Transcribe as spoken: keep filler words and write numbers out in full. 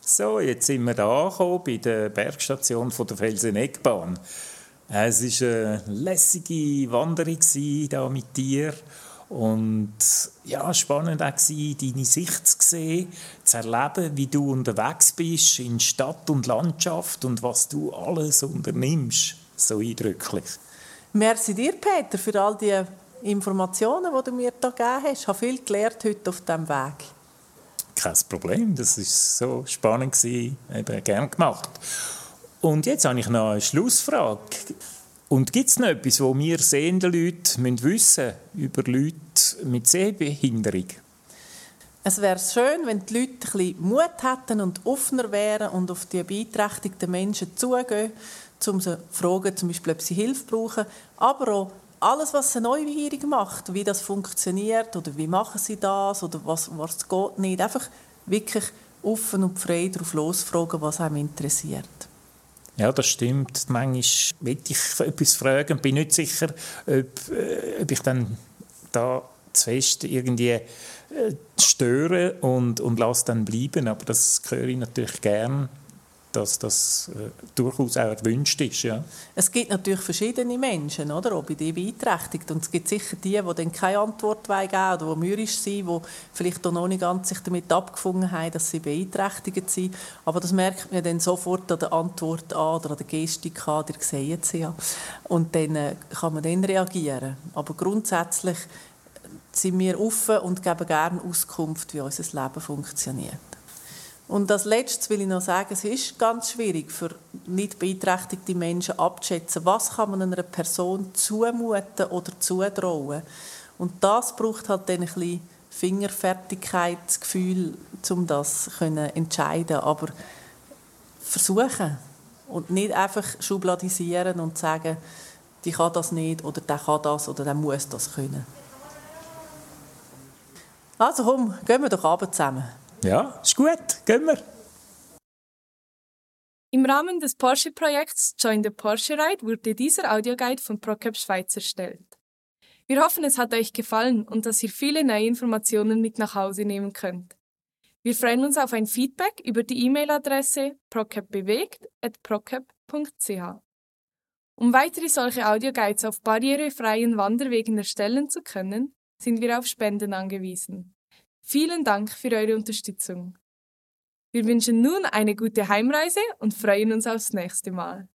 So, jetzt sind wir da angekommen bei der Bergstation von der Felseneggbahn. Es war eine lässige Wanderung hier mit dir. Und ja, spannend war, deine Sicht zu sehen, zu erleben, wie du unterwegs bist in Stadt und Landschaft und was du alles unternimmst. So eindrücklich. Merci dir, Peter, für all die Informationen, die du mir hier gegeben hast. Ich habe viel gelernt heute auf diesem Weg. Kein Problem, das war so spannend, eben gern gemacht. Und jetzt habe ich noch eine Schlussfrage. Und gibt es noch etwas, was wir sehenden Leute wissen müssen über Leute mit Sehbehinderung? Es wäre schön, wenn die Leute ein bisschen Mut hätten und offener wären und auf die beeinträchtigten Menschen zugehen, um sie zu fragen, zum Beispiel, ob sie Hilfe brauchen, aber auch alles, was eine Neugierde macht, wie das funktioniert oder wie machen sie das oder was, was geht nicht, einfach wirklich offen und frei darauf losfragen, was einem interessiert. Ja, das stimmt. Manchmal will ich etwas fragen und bin nicht sicher, ob, äh, ob ich dann da zu fest irgendwie äh, störe und, und lasse dann bleiben. Aber das höre ich natürlich gern, dass das äh, durchaus auch erwünscht ist. Ja. Es gibt natürlich verschiedene Menschen, oder, auch bei dir beeinträchtigt. Und es gibt sicher die, die dann keine Antwort geben wollen oder die mürrisch sind, die vielleicht auch noch nicht ganz sich damit abgefunden haben, dass sie beeinträchtigt sind. Aber das merkt man dann sofort an der Antwort an oder an der Gestik an, ihr seht sie ja. Und dann äh, kann man dann reagieren. Aber grundsätzlich sind wir offen und geben gerne Auskunft, wie unser Leben funktioniert. Und als Letztes will ich noch sagen, es ist ganz schwierig für nicht beeinträchtigte Menschen abzuschätzen, was kann man einer Person zumuten oder zutrauen. Und das braucht halt dann ein bisschen Fingerfertigkeitsgefühl, um das zu entscheiden. Aber versuchen und nicht einfach schubladisieren und sagen, die kann das nicht oder der kann das oder der muss das können. Also komm, gehen wir doch runter zusammen. Ja, ist gut. Gehen wir. Im Rahmen des Porsche-Projekts Join the Porsche Ride wurde dieser Audioguide von ProCap Schweiz erstellt. Wir hoffen, es hat euch gefallen und dass ihr viele neue Informationen mit nach Hause nehmen könnt. Wir freuen uns auf ein Feedback über die E-Mail-Adresse procapbewegt at procap punkt c h. Um weitere solche Audioguides auf barrierefreien Wanderwegen erstellen zu können, sind wir auf Spenden angewiesen. Vielen Dank für eure Unterstützung. Wir wünschen nun eine gute Heimreise und freuen uns aufs nächste Mal.